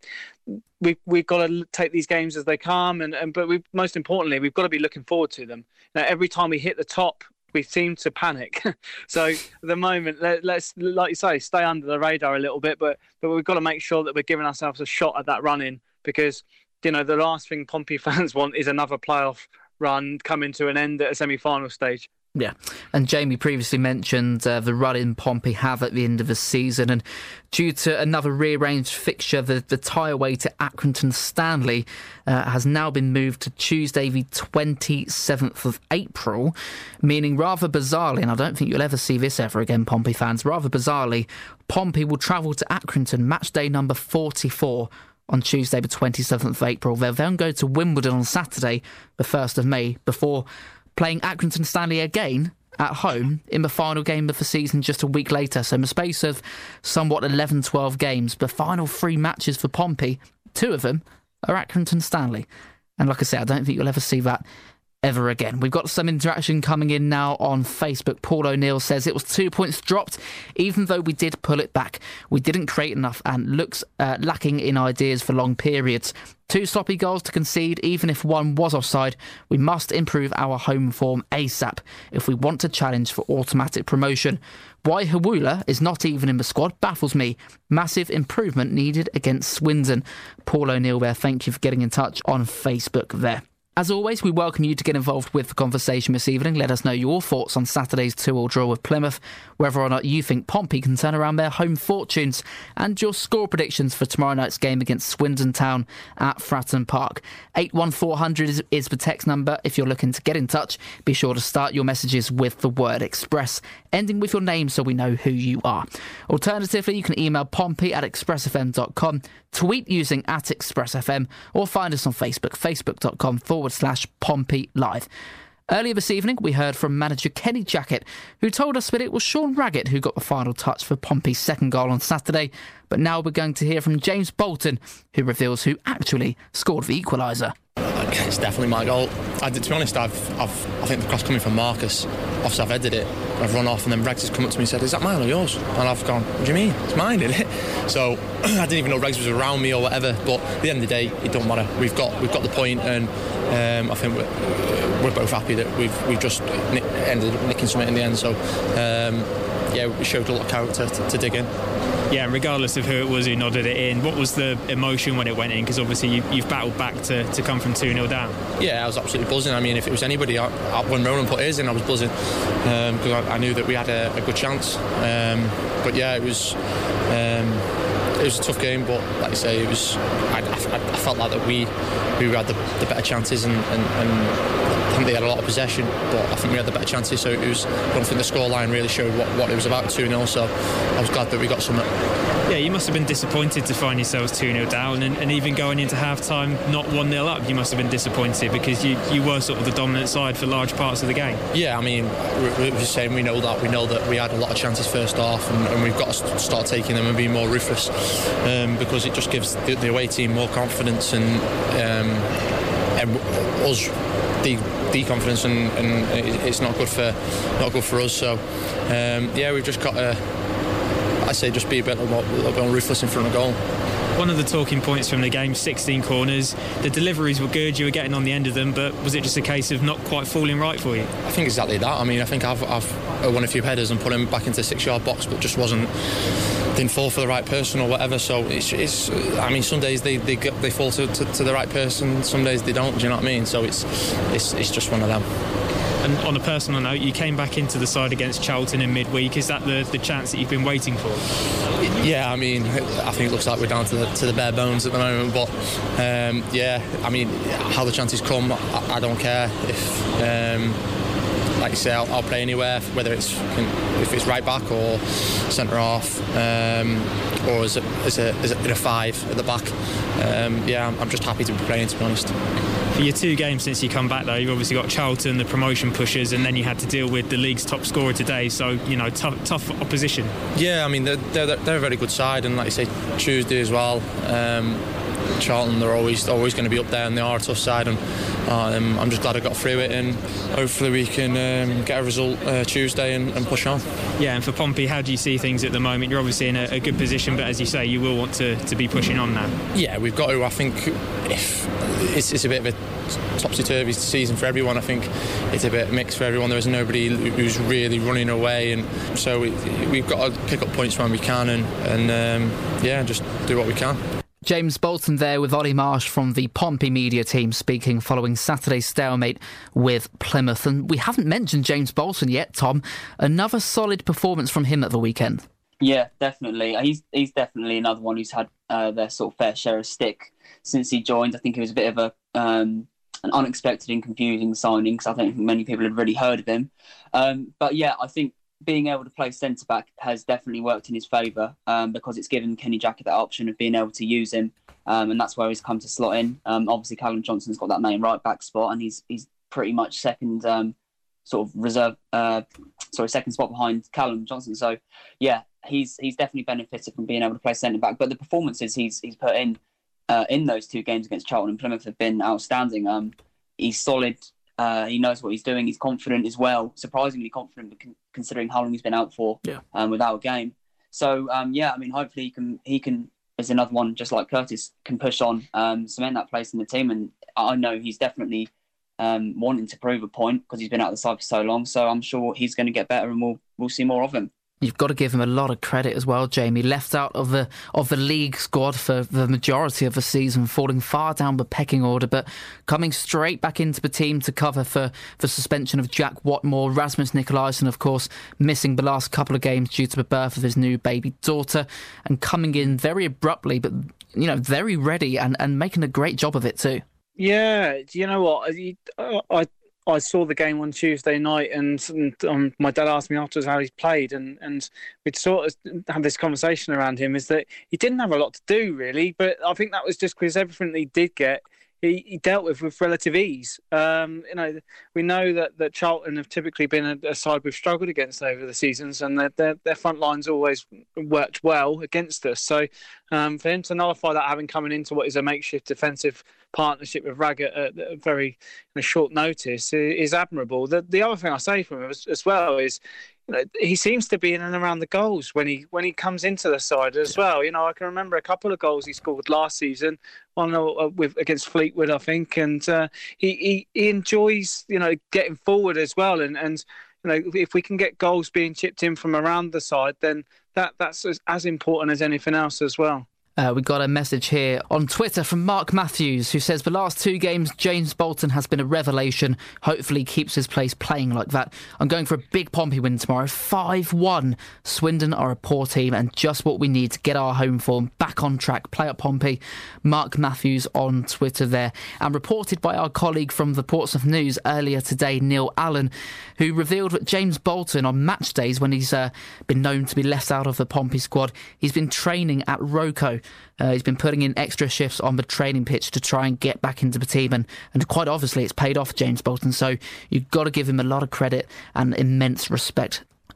We've got to take these games as they come, but most importantly, we've got to be looking forward to them. Every time we hit the top, we seem to panic. So at the moment, let's, like you say, stay under the radar a little bit, but we've got to make sure that we're giving ourselves a shot at that run-in, because, the last thing Pompey fans want is another playoff run coming to an end at a semi-final stage. Yeah, and Jamie previously mentioned the run-in Pompey have at the end of the season, and due to another rearranged fixture, the tie away to Accrington Stanley has now been moved to Tuesday the 27th of April, meaning rather bizarrely, and I don't think you'll ever see this ever again, Pompey fans, rather bizarrely, Pompey will travel to Accrington match day number 44 on Tuesday the 27th of April. They'll then go to Wimbledon on Saturday the 1st of May before playing Accrington Stanley again at home in the final game of the season just a week later. So in the space of somewhat 11-12 games, the final 3 matches for Pompey, 2 of them are Accrington Stanley. And like I said, I don't think you'll ever see that ever again. We've got some interaction coming in now on Facebook. Paul O'Neill says it was 2 points dropped, even though we did pull it back. We didn't create enough and looks lacking in ideas for long periods. 2 sloppy goals to concede, even if one was offside. We must improve our home form ASAP if we want to challenge for automatic promotion. Why Hawula is not even in the squad baffles me. Massive improvement needed against Swindon. Paul O'Neill there, thank you for getting in touch on Facebook there. As always, we welcome you to get involved with the conversation this evening. Let us know your thoughts on Saturday's 2-2 draw with Plymouth, whether or not you think Pompey can turn around their home fortunes, and your score predictions for tomorrow night's game against Swindon Town at Fratton Park. 81400 is the text number. If you're looking to get in touch, be sure to start your messages with the word Express, ending with your name so we know who you are. Alternatively, you can email pompey@expressfm.com, tweet using @ExpressFM, or find us on Facebook, facebook.com/Pompey Live. Earlier this evening, we heard from manager Kenny Jackett, who told us that it was Sean Raggett who got the final touch for Pompey's second goal on Saturday. But now we're going to hear from James Bolton, who reveals who actually scored the equaliser. It's definitely my goal. To be honest, I think the cross coming from Marcus. Obviously, I've headed it. I've run off, and then Regs has come up to me and said, "Is that mine or yours?" And I've gone, "What do you mean? It's mine, isn't it?" So I didn't even know Regs was around me or whatever. But at the end of the day, it don't matter. We've got the point, and I think we're both happy that we've just ended up nicking something in the end. So we showed a lot of character to dig in. Yeah, and regardless of who it was who nodded it in, what was the emotion when it went in? Because obviously you've battled back to come from 2-0 down. Yeah, I was absolutely buzzing. I mean, if it was anybody, when Ronan put his in, I was buzzing because I knew that we had a good chance. But yeah, it was a tough game. But like I say, it was. I felt like that we had the better chances and I think they had a lot of possession, but I think we had the better chances. So it was. I don't think the scoreline really showed what it was about, 2-0. So I was glad that we got something. Yeah, you must have been disappointed to find yourselves 2-0 down, and even going into half-time not 1-0 up, you must have been disappointed because you were sort of the dominant side for large parts of the game. Yeah, I mean, we're just saying we know that we had a lot of chances first half, and we've got to start taking them and being more ruthless because it just gives the away team more confidence and us de-confidence, and it's not good for us. So we've just got to, I say, just be a little bit more ruthless in front of goal. One of the talking points from the game, 16 corners. The deliveries were good, you were getting on the end of them, but was it just a case of not quite falling right for you? I think exactly that. I mean, I think I've won a few headers and put him back into the 6-yard box, but just didn't fall for the right person or whatever. So it's I mean, some days they fall to the right person, some days they don't. Do you know what I mean? So it's just one of them. And on a personal note, you came back into the side against Charlton in midweek. Is that the chance that you've been waiting for? Yeah, I mean, I think it looks like we're down to the bare bones at the moment. But I mean, how the chances come, I don't care. If, like you say, I'll play anywhere, whether if it's right back or centre half, or as in a 5 at the back. I'm just happy to be playing, to be honest. For your 2 games since you come back, though, you've obviously got Charlton, the promotion pushers, and then you had to deal with the league's top scorer today. So, tough opposition. Yeah, I mean, they're a very good side, and like you say, Tuesday as well. Charlton, they're always going to be up there, and they are a tough side. And I'm just glad I got through it, and hopefully we can get a result Tuesday and push on. Yeah, and for Pompey, how do you see things at the moment? You're obviously in a good position, but as you say, you will want to be pushing on now. Yeah, we've got to. I think if it's a bit of a topsy-turvy season for everyone. I think it's a bit mixed for everyone. There is nobody who's really running away, and so we've got to pick up points when we can, and just do what we can. James Bolton there with Ollie Marsh from the Pompey media team speaking following Saturday's stalemate with Plymouth. And we haven't mentioned James Bolton yet, Tom. Another solid performance from him at the weekend. Yeah, definitely. He's definitely another one who's had their sort of fair share of stick since he joined. I think it was a bit of an unexpected and confusing signing because I don't think many people had really heard of him. But yeah, I think being able to play centre-back has definitely worked in his favour because it's given Kenny Jackett that option of being able to use him, and that's where he's come to slot in. Obviously, Callum Johnson's got that main right-back spot, and he's pretty much second spot behind Callum Johnson. So, yeah, he's definitely benefited from being able to play centre-back. But the performances he's put in those 2 games against Charlton and Plymouth have been outstanding. He's solid. He knows what he's doing. He's confident as well, surprisingly confident considering how long he's been out for without a game. So, I mean, hopefully he can, as another one, just like Curtis, can push on, cement that place in the team. And I know he's definitely wanting to prove a point because he's been out of the side for so long. So I'm sure he's going to get better and we'll see more of him. You've got to give him a lot of credit as well, Jamie. Left out of the league squad for the majority of the season, falling far down the pecking order, but coming straight back into the team to cover for the suspension of Jack Watmore. Rasmus Nikolaisen, of course, missing the last couple of games due to the birth of his new baby daughter, and coming in very abruptly, but very ready and making a great job of it too. Yeah, you know what? I saw the game on Tuesday night, and my dad asked me afterwards how he played, and we'd sort of had this conversation around him, is that he didn't have a lot to do, really, but I think that was just because everything he did get, he dealt with relative ease. We know that Charlton have typically been a side we've struggled against over the seasons, and their front line's always worked well against us. So for him to nullify that, having coming into what is a makeshift defensive partnership with Raggett at a very short notice, is admirable. The other thing I say from him as well is, he seems to be in and around the goals when he comes into the side as well. I can remember a couple of goals he scored last season, one against Fleetwood, I think, and he enjoys getting forward as well. And if we can get goals being chipped in from around the side, then that's as important as anything else as well. We got a message here on Twitter from Mark Matthews, who says the last 2 games, James Bolton has been a revelation. Hopefully keeps his place playing like that. I'm going for a big Pompey win tomorrow, 5-1. Swindon are a poor team and just what we need to get our home form back on track. Play up Pompey. Mark Matthews on Twitter there. And reported by our colleague from the Portsmouth News earlier today, Neil Allen, who revealed that James Bolton on match days, when he's been known to be left out of the Pompey squad, he's been training at Roco. He's been putting in extra shifts on the training pitch to try and get back into the team, and quite obviously it's paid off, James Bolton, so you've got to give him a lot of credit and immense respect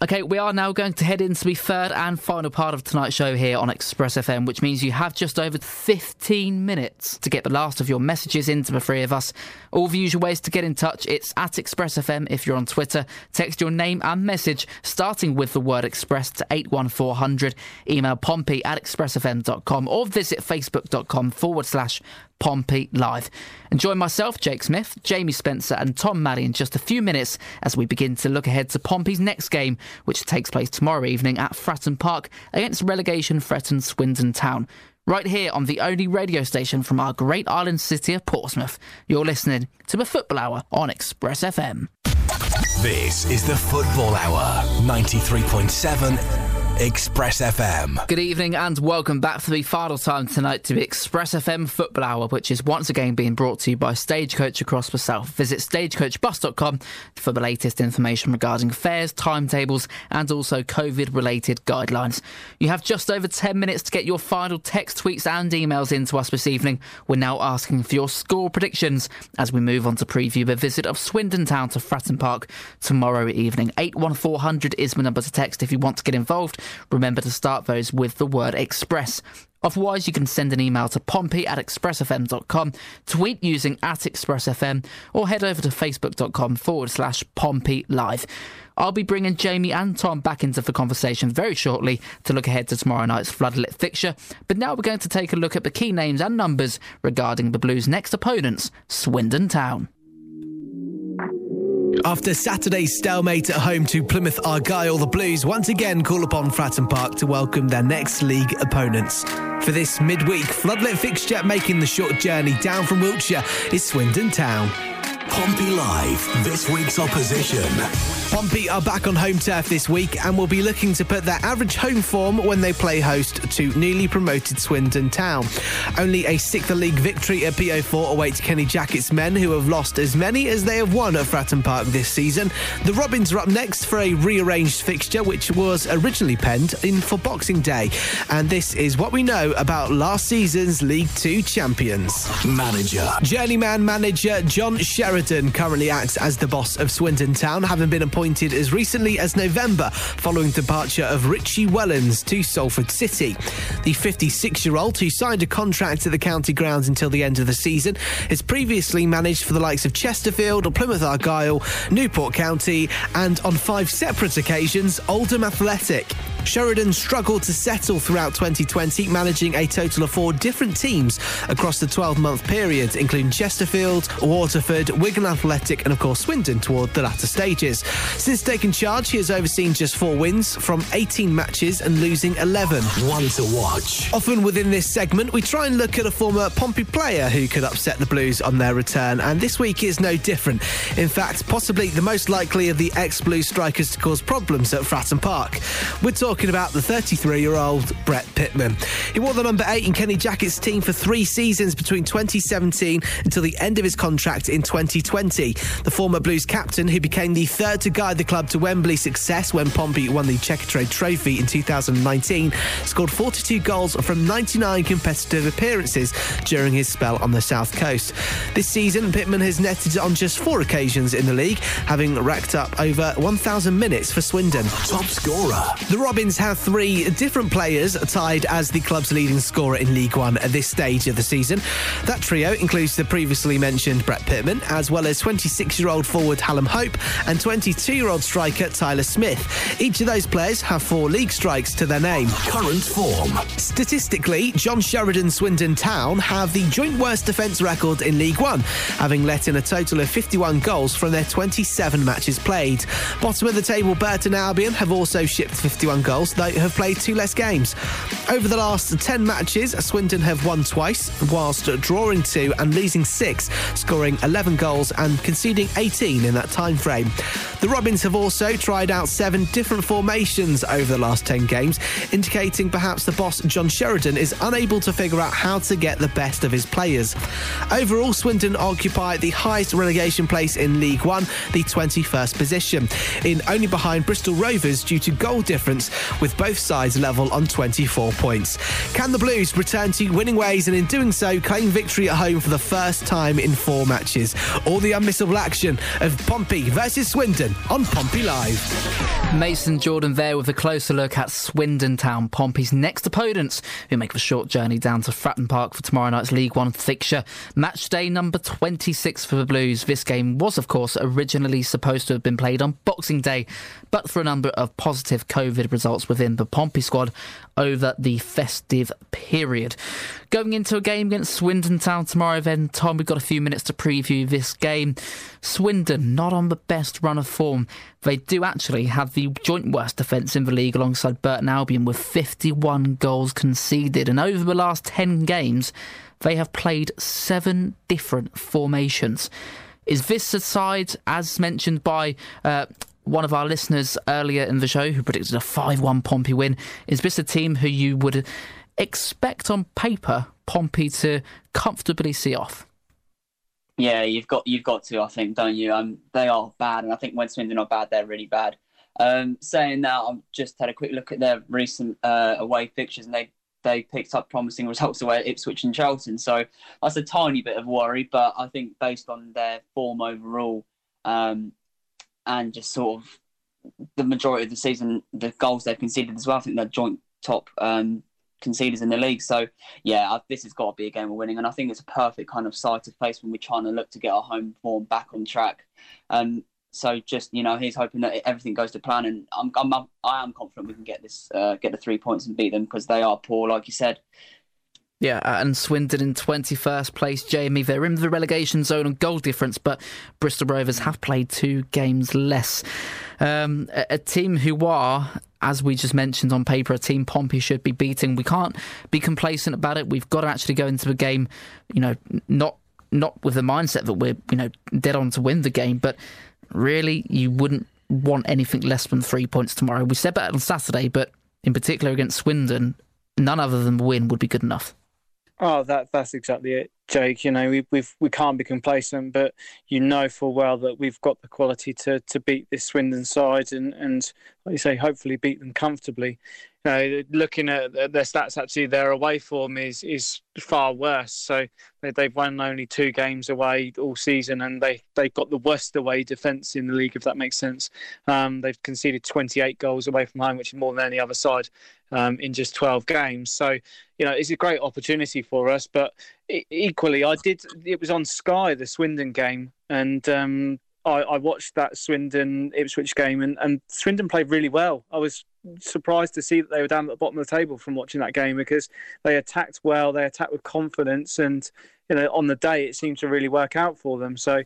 OK, we are now going to head into the third and final part of tonight's show here on Express FM, which means you have just over 15 minutes to get the last of your messages into the three of us. All the usual ways to get in touch. It's at Express FM if you're on Twitter. Text your name and message, starting with the word Express, to 81400. Email pompey@expressfm.com or visit facebook.com/Pompey Live. And join myself, Jake Smith, Jamie Spencer and Tom Maddy in just a few minutes as we begin to look ahead to Pompey's next game, which takes place tomorrow evening at Fratton Park against relegation-threatened Swindon Town. Right here on the only radio station from our great island city of Portsmouth. You're listening to the Football Hour on Express FM. This is the Football Hour, 93.7 Express FM. Good evening and welcome back for the final time tonight to the Express FM Football Hour, which is once again being brought to you by Stagecoach across the south. Visit stagecoachbus.com for the latest information regarding fares, timetables and also COVID-related guidelines. You have just over 10 minutes to get your final text, tweets and emails into us this evening. We're now asking for your score predictions as we move on to preview the visit of Swindon Town to Fratton Park tomorrow evening. 81400 is the number to text if you want to get involved. Remember to start those with the word Express. Otherwise, you can send an email to pompey@expressfm.com, tweet using @ExpressFM, or head over to facebook.com/Pompey Live. I'll be bringing Jamie and Tom back into the conversation very shortly to look ahead to tomorrow night's floodlit fixture. But now we're going to take a look at the key names and numbers regarding the Blues' next opponents, Swindon Town. After Saturday's stalemate at home to Plymouth Argyle, the Blues once again call upon Fratton Park to welcome their next league opponents. For this midweek floodlit fixture, making the short journey down from Wiltshire is Swindon Town. Pompey Live, this week's opposition. Pompey are back on home turf this week and will be looking to put their average home form when they play host to newly promoted Swindon Town. Only a 6th league victory at PO4 awaits Kenny Jackett's men, who have lost as many as they have won at Fratton Park this season. The Robins are up next for a rearranged fixture, which was originally penned in for Boxing Day. And this is what we know about last season's League 2 champions. Journeyman manager John Sheridan currently acts as the boss of Swindon Town, having been appointed as recently as November following the departure of Richie Wellens to Salford City. The 56-year-old, who signed a contract at the county grounds until the end of the season, has previously managed for the likes of Chesterfield, Plymouth Argyle, Newport County and, on 5 separate occasions, Oldham Athletic. Sheridan struggled to settle throughout 2020, managing a total of 4 different teams across the 12-month period, including Chesterfield, Waterford, Wigan Athletic and, of course, Swindon toward the latter stages. Since taking charge, he has overseen just 4 wins from 18 matches and losing 11. One to watch. Often within this segment, we try and look at a former Pompey player who could upset the Blues on their return, and this week is no different. In fact, possibly the most likely of the ex-Blues strikers to cause problems at Fratton Park. We're talking about the 33-year-old Brett Pitman. He wore the number 8 in Kenny Jackett's team for 3 seasons between 2017 until the end of his contract in 2020. The former Blues captain, who became the third to guide the club to Wembley success when Pompey won the Checkatrade Trophy in 2019, scored 42 goals from 99 competitive appearances during his spell on the South Coast. This season, Pitman has netted on just 4 occasions in the league, having racked up over 1,000 minutes for Swindon. Top scorer. The Robins have 3 different players tied as the club's leading scorer in League One at this stage of the season. That trio includes the previously mentioned Brett Pitman, as well as 26-year-old forward Hallam Hope and 22-year-old striker Tyler Smith. Each of those players have 4 league strikes to their name. Current form. Statistically, John Sheridan's Swindon Town have the joint worst defence record in League One, having let in a total of 51 goals from their 27 matches played. Bottom of the table, Burton Albion have also shipped 51 goals, though have played 2 less games. Over the last 10 matches, Swindon have won twice, whilst drawing 2 and losing 6, scoring 11 goals and conceding 18 in that time frame. The Robins have also tried out 7 different formations over the last 10 games, indicating perhaps the boss John Sheridan is unable to figure out how to get the best of his players. Overall, Swindon occupy the highest relegation place in League One, the 21st position, in only behind Bristol Rovers due to goal difference, with both sides level on 24 points. Can the Blues return to winning ways and in doing so claim victory at home for the first time in 4 matches? All the unmissable action of Pompey versus Swindon on Pompey Live. Mason Jordan there with a closer look at Swindon Town, Pompey's next opponents, who make a short journey down to Fratton Park for tomorrow night's League One fixture. Match day number 26 for the Blues. This game was, of course, originally supposed to have been played on Boxing Day, but for a number of positive COVID results within the Pompey squad over the festive period. Going into a game against Swindon Town tomorrow then, Tom, we've got a few minutes to preview this game. Swindon, not on the best run of form. They do actually have the joint worst defence in the league alongside Burton Albion with 51 goals conceded. And over the last 10 games, they have played 7 different formations. Is this a side, as mentioned by one of our listeners earlier in the show who predicted a 5-1 Pompey win, is this a team who you would expect on paper Pompey to comfortably see off? Yeah, you've got to, I think, don't you? They are bad, and I think when Swindon are bad, they're really bad. Saying that, I've just had a quick look at their recent away fixtures, and they picked up promising results away at Ipswich and Charlton. So that's a tiny bit of worry, but I think based on their form overall, and just sort of the majority of the season, the goals they've conceded as well, I think they're joint top conceders in the league. So yeah, this has got to be a game we're winning, and I think it's a perfect kind of side to face when we're trying to look to get our home form back on track. So just, he's hoping that everything goes to plan, and I am confident we can get the 3 points and beat them, because they are poor, like you said. Yeah, and Swindon in 21st place, Jamie. They're in the relegation zone on goal difference, but Bristol Rovers have played 2 games less. A team who are, as we just mentioned on paper, a team Pompey should be beating. We can't be complacent about it. We've got to actually go into the game, not with the mindset that we're, dead on to win the game, but really you wouldn't want anything less than 3 points tomorrow. We said that on Saturday, but in particular against Swindon, none other than the win would be good enough. Oh, that's exactly it, Jake. We can't be complacent, but full well that we've got the quality to beat this Swindon side and like you say, hopefully beat them comfortably. Looking at their stats, actually, their away form is far worse. So they've won only 2 games away all season, and they've got the worst away defence in the league, if that makes sense. They've conceded 28 goals away from home, which is more than any other side in just 12 games. So, it's a great opportunity for us. But equally, it was on Sky, the Swindon game, and I watched that Swindon-Ipswich game, and Swindon played really well. I was surprised to see that they were down at the bottom of the table from watching that game, because they attacked well, they attacked with confidence, and on the day it seemed to really work out for them. So,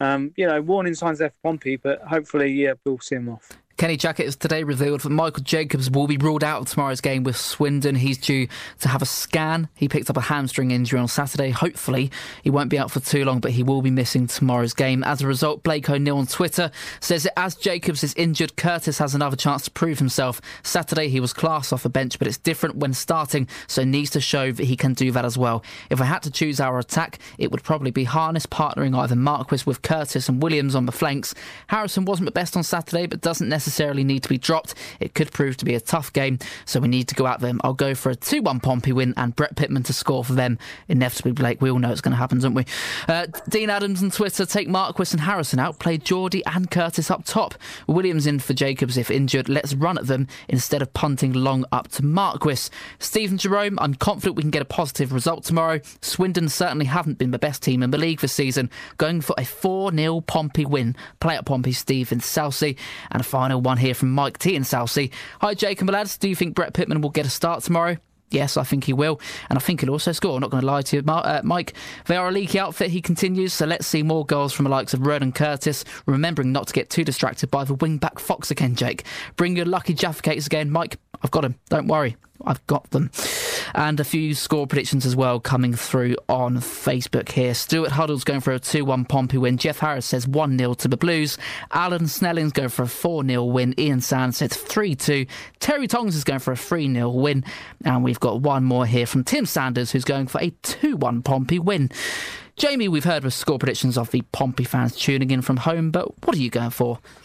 warning signs there for Pompey, but hopefully, we'll see them off. Kenny Jackett has today revealed that Michael Jacobs will be ruled out of tomorrow's game with Swindon. He's due to have a scan. He picked up a hamstring injury on Saturday. Hopefully, he won't be out for too long, but he will be missing tomorrow's game. As a result, Blake O'Neill on Twitter says that as Jacobs is injured, Curtis has another chance to prove himself. Saturday, he was class off the bench, but it's different when starting, so needs to show that he can do that as well. If I had to choose our attack, it would probably be Harness partnering either Marquis with Curtis and Williams on the flanks. Harrison wasn't the best on Saturday, but doesn't necessarily need to be dropped. It could prove to be a tough game, so we need to go at them. I'll go for a 2-1 Pompey win and Brett Pittman to score for them. Inevitably, Blake, we all know it's going to happen, don't we? Dean Adams on Twitter, take Marquis and Harrison out, play Geordie and Curtis up top. Williams in for Jacobs if injured. Let's run at them instead of punting long up to Marquis. Stephen Jerome, I'm confident we can get a positive result tomorrow. Swindon certainly haven't been the best team in the league this season. Going for a 4-0 Pompey win. Play at Pompey, Steve in Southsea. And a final one here from Mike T in Southsea. Hi Jake and the lads, do you think Brett Pittman will get a start tomorrow? Yes, I think he will, and I think he'll also score. I'm not going to lie to you, Mike. They are a leaky outfit, he continues, so let's see more goals from the likes of Ronan Curtis, remembering not to get too distracted by the wing-back Fox again, Jake. Bring your lucky Jaffa Cakes again. Mike, I've got them. Don't worry. I've got them. And a few score predictions as well coming through on Facebook here. Stuart Huddle's going for a 2-1 Pompey win. Jeff Harris says 1-0 to the Blues. Alan Snelling's going for a 4-0 win. Ian Sands says 3-2. Terry Tongs is going for a 3-0 win. And we've got one more here from Tim Sanders, who's going for a 2-1 Pompey win. Jamie, we've heard the score predictions of the Pompey fans tuning in from home, but what are you going for?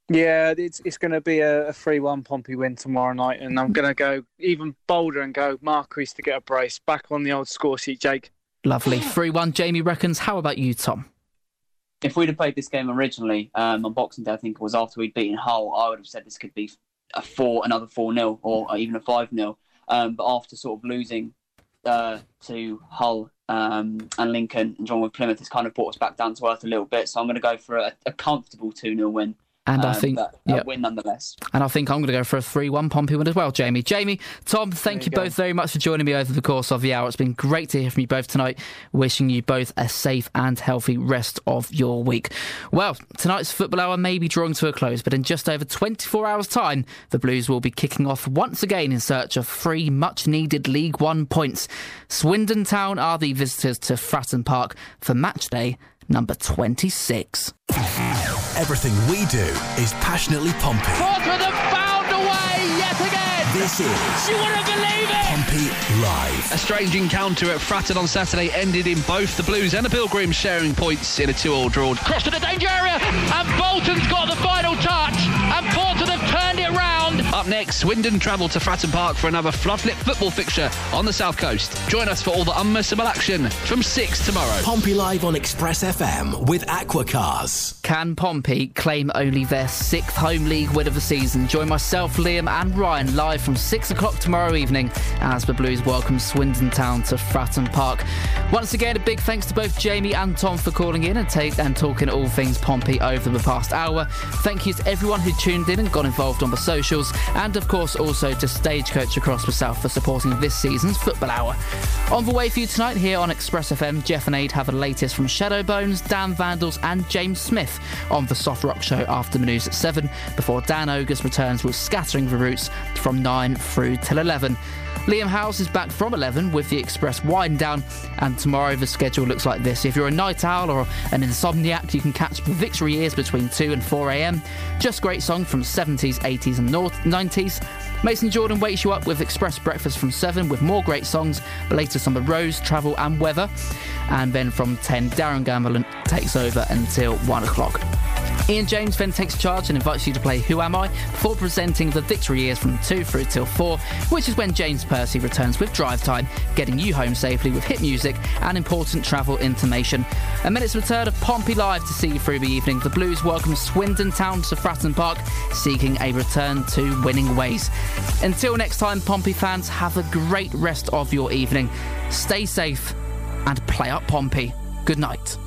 Yeah, it's going to be a 3-1 Pompey win tomorrow night, and I'm going to go even bolder and go Marquis to get a brace. Back on the old score sheet, Jake. Lovely. 3-1, Jamie reckons. How about you, Tom? If we'd have played this game originally on Boxing Day, I think it was after we'd beaten Hull, I would have said this could be another 4-0 or even a 5-0. But after sort of losing to Hull and Lincoln and drawn with Plymouth, it's kind of brought us back down to earth a little bit. So I'm going to go for a comfortable 2-0 win. And I think a win nonetheless. And I think I'm going to go for a 3-1 Pompey win as well, Jamie. Tom, thank you both very much for joining me over the course of the hour. It's been great to hear from you both tonight. Wishing you both a safe and healthy rest of your week. Well, tonight's football hour may be drawing to a close, but in just over 24 hours' time, the Blues will be kicking off once again in search of 3 much-needed League One points. Swindon Town are the visitors to Fratton Park for match day number 26. Everything we do is passionately Pompey. Portsmouth have found a way yet again. This is... You wouldn't believe it! Pompey Live. A strange encounter at Fratton on Saturday ended in both the Blues and the Pilgrims sharing points in a 2-2 draw. Cross to the danger area, and Bolton's got the final touch, and Portsmouth have turned it round. Up next, Swindon travel to Fratton Park for another floodlit football fixture on the South Coast. Join us for all the unmissable action from 6 tomorrow. Pompey Live on Express FM with Aqua Cars. Can Pompey claim only their 6th home league win of the season? Join myself, Liam and Ryan live from 6 o'clock tomorrow evening as the Blues welcome Swindon Town to Fratton Park. Once again, a big thanks to both Jamie and Tom for calling in and talking all things Pompey over the past hour. Thank you to everyone who tuned in and got involved on the socials, and of course also to Stagecoach across the South for supporting this season's football hour. On the way for you tonight here on Express FM, Jeff and Aid have the latest from Shadowbones, Dan Vandals and James Smith on the Soft Rock Show after the news at 7, before Dan Ogus returns with Scattering the Roots from 9 through till 11. Liam House is back from 11 with the Express Wind Down, and tomorrow the schedule looks like this. If you're a night owl or an insomniac, you can catch the Victory Years between 2 and 4 a.m. Just great songs from 70s, 80s and 90s. Mason Jordan wakes you up with Express Breakfast from 7 with more great songs, the latest on the roads, travel and weather. And then from 10, Darren Gamble takes over until 1 o'clock. Ian James then takes charge and invites you to play Who Am I? Before presenting the Victory Years from 2 through till 4, which is when James Percy returns with Drive Time, getting you home safely with hit music and important travel information. And then it's the return of Pompey Live to see you through the evening. The Blues welcome Swindon Town to Fratton Park, seeking a return to winning ways. Until next time, Pompey fans, have a great rest of your evening. Stay safe and play up Pompey. Good night.